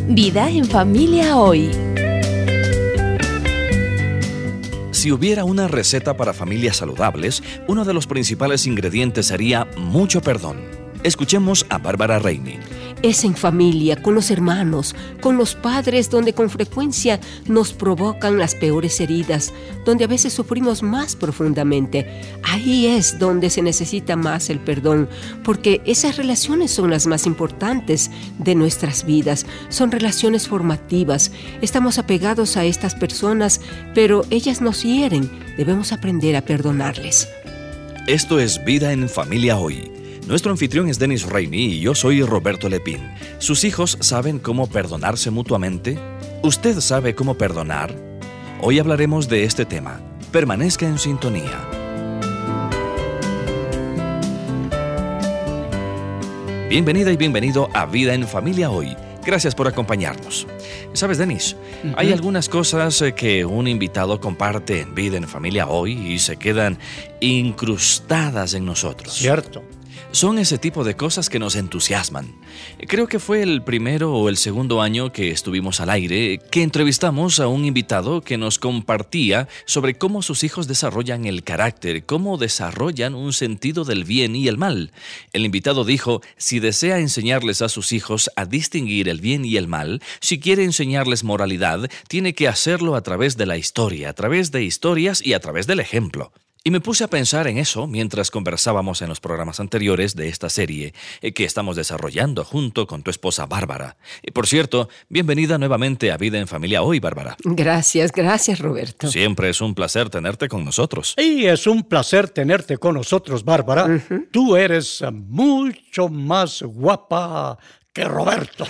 Vida en familia hoy. Si hubiera una receta para familias saludables, uno de los principales ingredientes sería mucho perdón. Escuchemos a Bárbara Rainey. Es en familia, con los hermanos, con los padres, donde con frecuencia nos provocan las peores heridas, donde a veces sufrimos más profundamente. Ahí es donde se necesita más el perdón, porque esas relaciones son las más importantes de nuestras vidas. Son relaciones formativas. Estamos apegados a estas personas, pero ellas nos hieren. Debemos aprender a perdonarles. Esto es Vida en Familia Hoy. Nuestro anfitrión es Dennis Rainey y yo soy Roberto Lepín. ¿Sus hijos saben cómo perdonarse mutuamente? ¿Usted sabe cómo perdonar? Hoy hablaremos de este tema. Permanezca en sintonía. Bienvenida y bienvenido a Vida en Familia Hoy. Gracias por acompañarnos. ¿Sabes, Dennis? Hay algunas cosas que un invitado comparte en Vida en Familia Hoy y se quedan incrustadas en nosotros. Cierto. Son ese tipo de cosas que nos entusiasman. Creo que fue el primero o el segundo año que estuvimos al aire que entrevistamos a un invitado que nos compartía sobre cómo sus hijos desarrollan el carácter, cómo desarrollan un sentido del bien y el mal. El invitado dijo, si desea enseñarles a sus hijos a distinguir el bien y el mal, si quiere enseñarles moralidad, tiene que hacerlo a través de la historia, a través de historias y a través del ejemplo. Y me puse a pensar en eso mientras conversábamos en los programas anteriores de esta serie que estamos desarrollando junto con tu esposa Bárbara. Y por cierto, bienvenida nuevamente a Vida en Familia Hoy, Bárbara. Gracias, Roberto. Siempre es un placer tenerte con nosotros. Y es un placer tenerte con nosotros, Bárbara. Tú eres mucho más guapa que Roberto.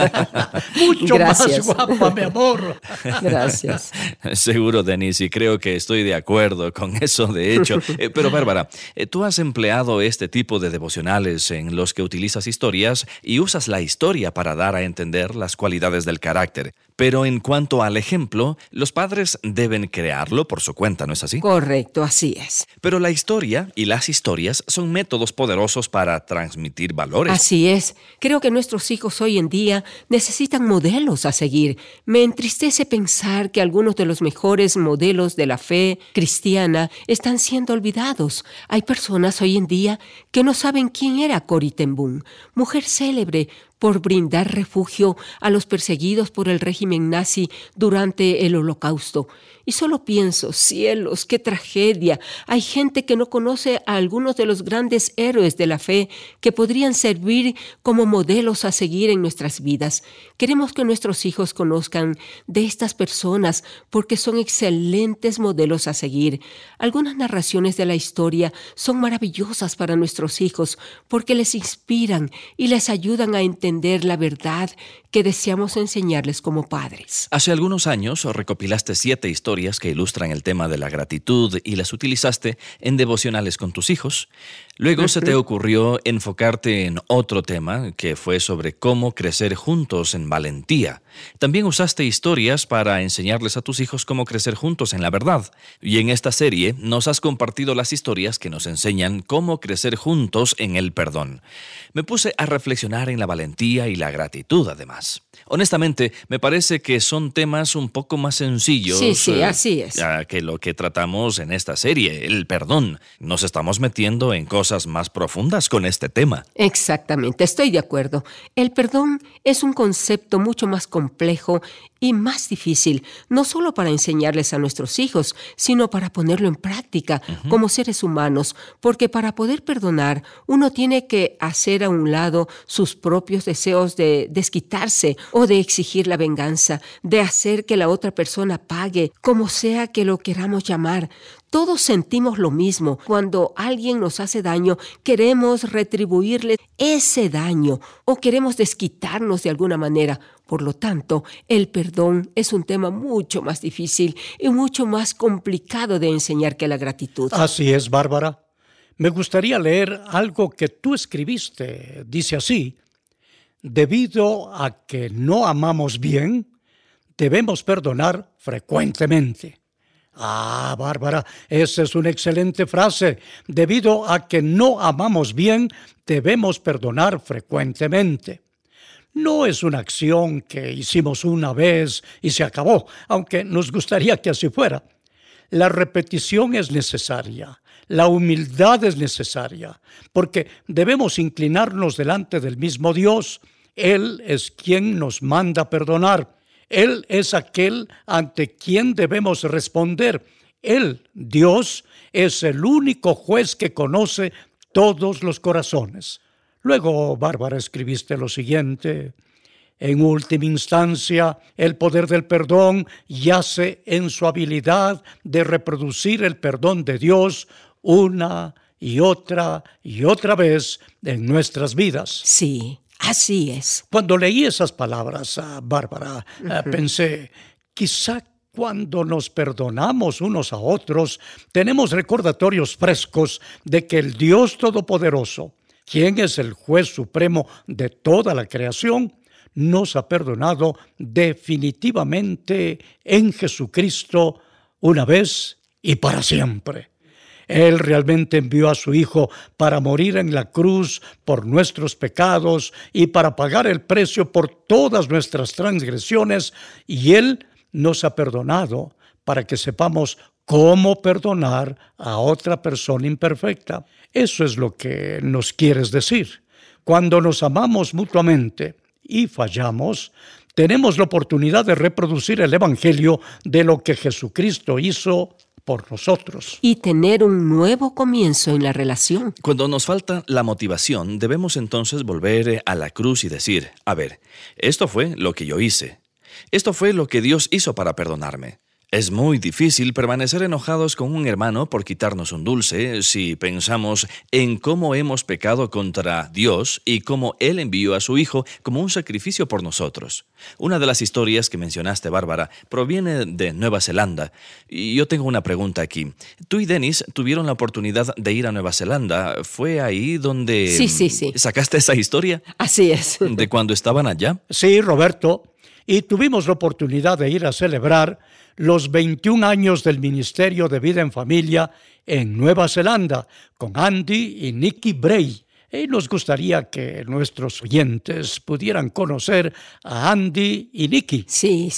Mucho Gracias. más guapa, mi amor. Gracias. Seguro, Denise, y creo que estoy de acuerdo con eso, de hecho. Pero, Bárbara, tú has empleado este tipo de devocionales en los que utilizas historias y usas la historia para dar a entender las cualidades del carácter. Pero en cuanto al ejemplo, los padres deben crearlo por su cuenta, ¿no es así? Correcto, así es. Pero la historia y las historias son métodos poderosos para transmitir valores. Así es. Creo que nuestros hijos hoy en día necesitan modelos a seguir. Me entristece pensar que algunos de los mejores modelos de la fe cristiana están siendo olvidados. Hay personas hoy en día que no saben quién era Corrie ten Boom, mujer célebre por brindar refugio a los perseguidos por el régimen nazi durante el Holocausto. Y solo pienso, cielos, qué tragedia. Hay gente que no conoce a algunos de los grandes héroes de la fe que podrían servir como modelos a seguir en nuestras vidas. Queremos que nuestros hijos conozcan de estas personas porque son excelentes modelos a seguir. Algunas narraciones de la historia son maravillosas para nuestros hijos porque les inspiran y les ayudan a entender la verdad que deseamos enseñarles como padres. Hace algunos años recopilaste 7 historias que ilustran el tema de la gratitud y las utilizaste en devocionales con tus hijos. Luego se te ocurrió enfocarte en otro tema que fue sobre cómo crecer juntos en valentía. También usaste historias para enseñarles a tus hijos cómo crecer juntos en la verdad. Y en esta serie nos has compartido las historias que nos enseñan cómo crecer juntos en el perdón. Me puse a reflexionar en la valentía y la gratitud además. Honestamente, me parece que son temas un poco más sencillos. Sí, así es. Que lo que tratamos en esta serie, el perdón. Nos estamos metiendo en cosas más profundas con este tema. Exactamente, estoy de acuerdo. El perdón es un concepto mucho más complejo y más difícil, no solo para enseñarles a nuestros hijos, sino para ponerlo en práctica como seres humanos, porque para poder perdonar, uno tiene que hacer a un lado sus propios deseos de desquitarse o de exigir la venganza, de hacer que la otra persona pague, como sea que lo queramos llamar. Todos sentimos lo mismo. Cuando alguien nos hace daño, queremos retribuirle ese daño o queremos desquitarnos de alguna manera. Por lo tanto, el perdón es un tema mucho más difícil y mucho más complicado de enseñar que la gratitud. Así es, Bárbara. Me gustaría leer algo que tú escribiste. Dice así: debido a que no amamos bien, debemos perdonar frecuentemente. Ah, Bárbara, esa es una excelente frase. Debido a que no amamos bien, debemos perdonar frecuentemente. no es una acción que hicimos una vez y se acabó, aunque nos gustaría que así fuera. La repetición es necesaria, la humildad es necesaria, porque debemos inclinarnos delante del mismo Dios. Él es quien nos manda perdonar. Él es aquel ante quien debemos responder. Él, Dios, es el único juez que conoce todos los corazones. Luego, Bárbara, escribiste lo siguiente: en última instancia, el poder del perdón yace en su habilidad de reproducir el perdón de Dios una y otra vez en nuestras vidas. Sí, así es. Cuando leí esas palabras, Bárbara, pensé, quizá cuando nos perdonamos unos a otros, tenemos recordatorios frescos de que el Dios Todopoderoso, quien es el juez supremo de toda la creación, nos ha perdonado definitivamente en Jesucristo una vez y para siempre. Él realmente envió a su Hijo para morir en la cruz por nuestros pecados y para pagar el precio por todas nuestras transgresiones, y Él nos ha perdonado para que sepamos cómo perdonar a otra persona imperfecta. Eso es lo que nos quieres decir. Cuando nos amamos mutuamente y fallamos, tenemos la oportunidad de reproducir el Evangelio de lo que Jesucristo hizo por nosotros. Y tener un nuevo comienzo en la relación. Cuando nos falta la motivación, debemos entonces volver a la cruz y decir, a ver, esto fue lo que yo hice. Esto fue lo que Dios hizo para perdonarme. Es muy difícil permanecer enojados con un hermano por quitarnos un dulce si pensamos en cómo hemos pecado contra Dios y cómo Él envió a su Hijo como un sacrificio por nosotros. Una de las historias que mencionaste, Bárbara, proviene de Nueva Zelanda. Y yo tengo una pregunta aquí. Tú y Dennis tuvieron la oportunidad de ir a Nueva Zelanda. ¿Fue ahí donde Sí. sacaste esa historia? Así es. ¿De cuando estaban allá? Sí, Roberto. Y tuvimos la oportunidad de ir a celebrar los 21 años del Ministerio de Vida en Familia en Nueva Zelanda con Andy y Nikki Bray. Y nos gustaría que nuestros oyentes pudieran conocer a Andy y Nikki. Sí.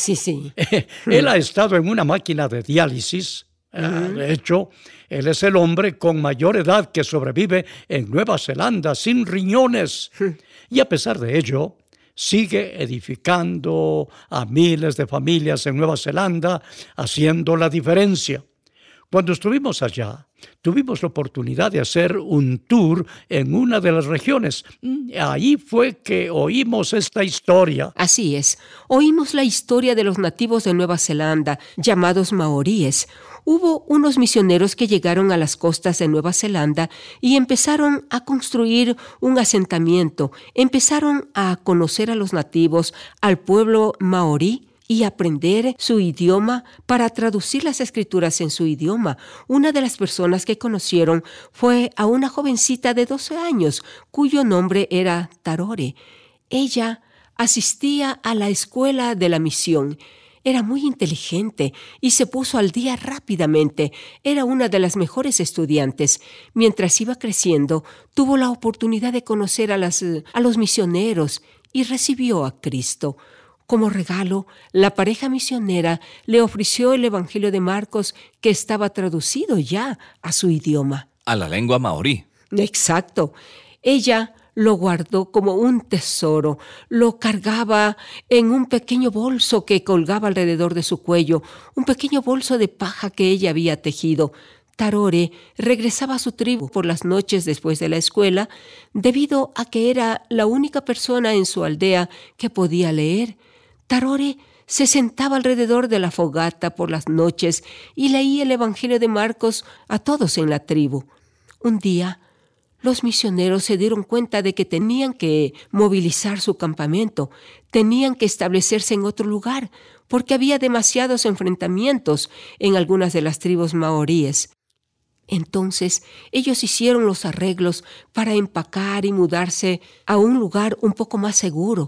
Él ha estado en una máquina de diálisis. De hecho, él es el hombre con mayor edad que sobrevive en Nueva Zelanda sin riñones. Y a pesar de ello, sigue edificando a miles de familias en Nueva Zelanda, haciendo la diferencia. Cuando estuvimos allá, tuvimos la oportunidad de hacer un tour en una de las regiones. Ahí fue que oímos esta historia. Así es. Oímos la historia de los nativos de Nueva Zelanda, llamados maoríes. Hubo unos misioneros que llegaron a las costas de Nueva Zelanda y empezaron a construir un asentamiento. Empezaron a conocer a los nativos, al pueblo maorí, y aprender su idioma para traducir las escrituras en su idioma. Una de las personas que conocieron fue a una jovencita de 12 años, cuyo nombre era Tarore. Ella asistía a la escuela de la misión. Era muy inteligente y se puso al día rápidamente. Era una de las mejores estudiantes. Mientras iba creciendo, tuvo la oportunidad de conocer a los misioneros y recibió a Cristo. Como regalo, la pareja misionera le ofreció el Evangelio de Marcos, que estaba traducido ya a su idioma. A la lengua maorí. Exacto. Ella lo guardó como un tesoro, lo cargaba en un pequeño bolso que colgaba alrededor de su cuello, un pequeño bolso de paja que ella había tejido. Tarore regresaba a su tribu por las noches después de la escuela, debido a que era la única persona en su aldea que podía leer. Tarore se sentaba alrededor de la fogata por las noches y leía el Evangelio de Marcos a todos en la tribu. Un día, los misioneros se dieron cuenta de que tenían que movilizar su campamento, tenían que establecerse en otro lugar, porque había demasiados enfrentamientos en algunas de las tribus maoríes. Entonces, ellos hicieron los arreglos para empacar y mudarse a un lugar un poco más seguro.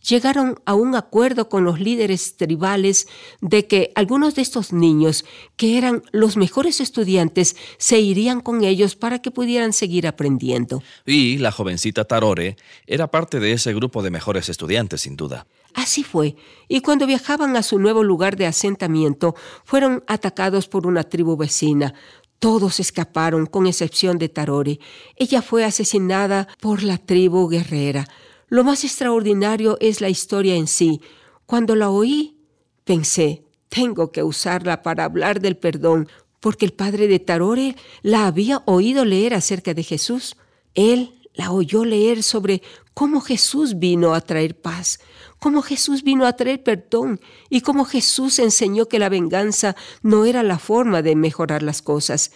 llegaron a un acuerdo con los líderes tribales de que algunos de estos niños, que eran los mejores estudiantes, se irían con ellos para que pudieran seguir aprendiendo. Y la jovencita Tarore era parte de ese grupo de mejores estudiantes, sin duda. Así fue, y cuando viajaban a su nuevo lugar de asentamiento, fueron atacados por una tribu vecina. Todos escaparon, con excepción de Tarore. Ella fue asesinada por la tribu guerrera. Lo más extraordinario es la historia en sí. Cuando la oí, pensé, tengo que usarla para hablar del perdón, porque el padre de Tarore la había oído leer acerca de Jesús. Él la oyó leer sobre cómo Jesús vino a traer paz, cómo Jesús vino a traer perdón y cómo Jesús enseñó que la venganza no era la forma de mejorar las cosas.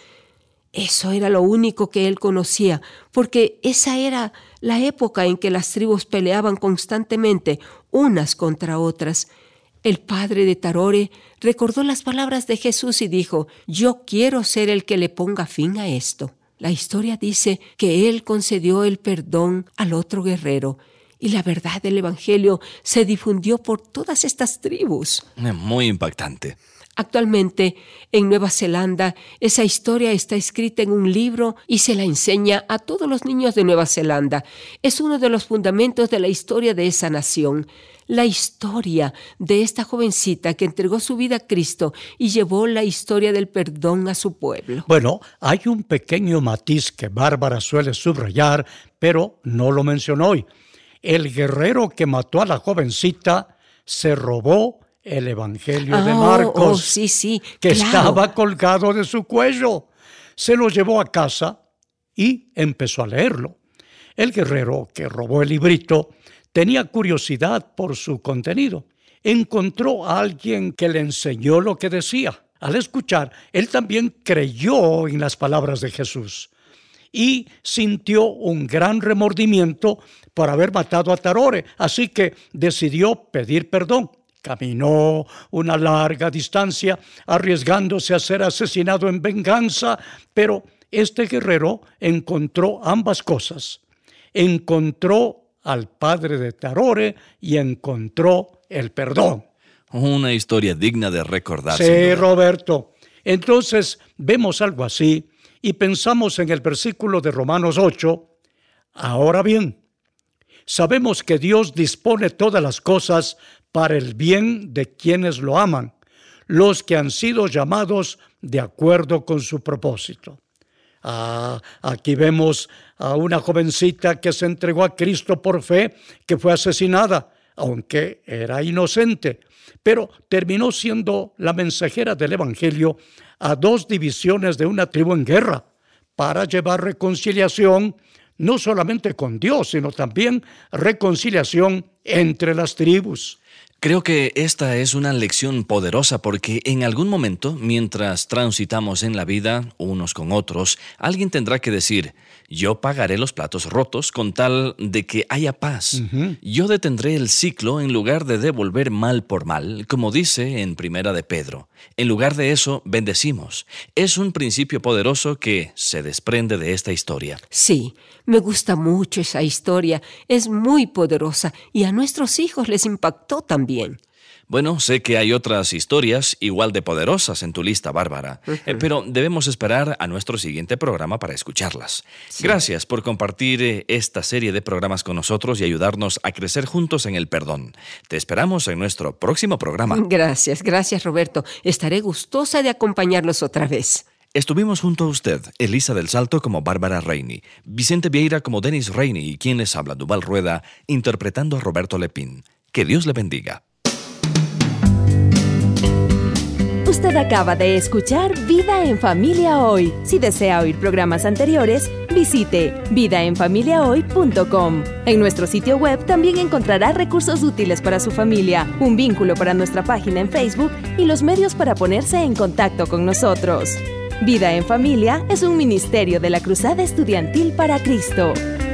Eso era lo único que él conocía, porque esa era la época en que las tribus peleaban constantemente unas contra otras. El padre de Tarore recordó las palabras de Jesús y dijo, yo quiero ser el que le ponga fin a esto. La historia dice que él concedió el perdón al otro guerrero y la verdad del Evangelio se difundió por todas estas tribus. Muy impactante. Actualmente, en Nueva Zelanda, esa historia está escrita en un libro y se la enseña a todos los niños de Nueva Zelanda. Es uno de los fundamentos de la historia de esa nación. La historia de esta jovencita que entregó su vida a Cristo y llevó la historia del perdón a su pueblo. Bueno, hay un pequeño matiz que Bárbara suele subrayar, pero no lo mencionó hoy. El guerrero que mató a la jovencita se robó el Evangelio de Marcos, sí, que claro, estaba colgado de su cuello. Se lo llevó a casa y empezó a leerlo. El guerrero que robó el librito tenía curiosidad por su contenido. Encontró a alguien que le enseñó lo que decía. Al escuchar, él también creyó en las palabras de Jesús y sintió un gran remordimiento por haber matado a Tarore, así que decidió pedir perdón. Caminó una larga distancia, arriesgándose a ser asesinado en venganza, pero este guerrero encontró ambas cosas. Encontró al padre de Tarore y encontró el perdón. Una historia digna de recordar. Sí, Roberto. Entonces vemos algo así y pensamos en el versículo de Romanos 8. Ahora bien, sabemos que Dios dispone todas las cosas para el bien de quienes lo aman, los que han sido llamados de acuerdo con su propósito. Aquí vemos a una jovencita que se entregó a Cristo por fe, que fue asesinada, aunque era inocente, pero terminó siendo la mensajera del Evangelio a dos divisiones de una tribu en guerra, para llevar reconciliación no solamente con Dios, sino también reconciliación entre las tribus. Creo que esta es una lección poderosa porque en algún momento, mientras transitamos en la vida unos con otros, alguien tendrá que decir, yo pagaré los platos rotos con tal de que haya paz. Yo detendré el ciclo en lugar de devolver mal por mal, como dice en Primera de Pedro. En lugar de eso, bendecimos. Es un principio poderoso que se desprende de esta historia. Sí, me gusta mucho esa historia. Es muy poderosa y a nuestros hijos les impactó también. Bueno, sé que hay otras historias igual de poderosas en tu lista, Bárbara, pero debemos esperar a nuestro siguiente programa para escucharlas. Sí. Gracias por compartir esta serie de programas con nosotros y ayudarnos a crecer juntos en el perdón. Te esperamos en nuestro próximo programa. Gracias, Roberto. Estaré gustosa de acompañarlos otra vez. Estuvimos junto a usted, Elisa del Salto como Bárbara Rainey, Vicente Vieira como Dennis Rainey y quien les habla, Duval Rueda, interpretando a Roberto Lepín. Que Dios le bendiga. Usted acaba de escuchar Vida en Familia Hoy. Si desea oír programas anteriores, visite vidaenfamiliahoy.com. En nuestro sitio web también encontrará recursos útiles para su familia, un vínculo para nuestra página en Facebook y los medios para ponerse en contacto con nosotros. Vida en Familia es un ministerio de la Cruzada Estudiantil para Cristo.